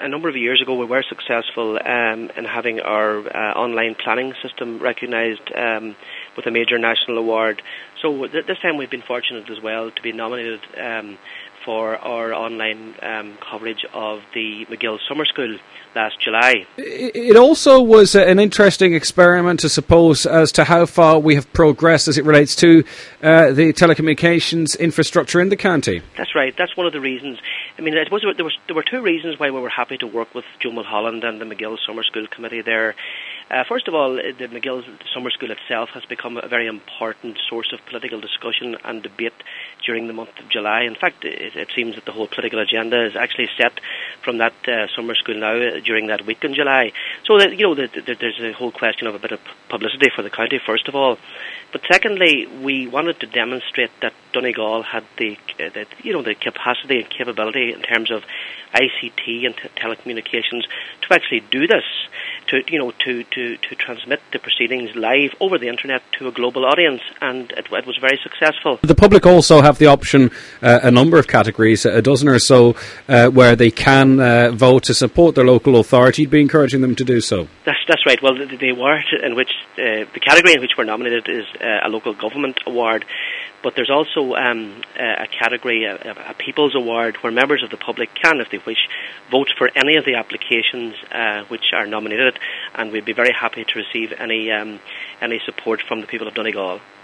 a number of years ago we were successful in having our online planning system recognised with a major national award. So this time we've been fortunate as well to be nominated for our online coverage of the McGill Summer School last July. It also was an interesting experiment, I suppose, as to how far we have progressed as it relates to the telecommunications infrastructure in the county. That's right. That's one of the reasons. I mean, I suppose there were two reasons why we were happy to work with Joe Mulholland and the McGill Summer School Committee there. First of all, the McGill Summer School itself has become a very important source of political discussion and debate during the month of July. In fact, it seems that the whole political agenda is actually set from that summer school now during that week in July. So that, there's a whole question of a bit of publicity for the county, first of all. But secondly, we wanted to demonstrate that Donegal had the capacity and capability in terms of ICT and telecommunications to actually do this, to transmit the proceedings live over the internet to a global audience, and it was very successful. The public also have the option, a number of categories, a dozen or so, where they can vote to support their local authority. You'd be encouraging them to do so. That's right. Well, the award in which the category in which we're nominated is a local government award, but there's also a category, a People's Award, where members of the public can, if they wish, vote for any of the applications which are nominated, and we'd be very happy to receive any support from the people of Donegal.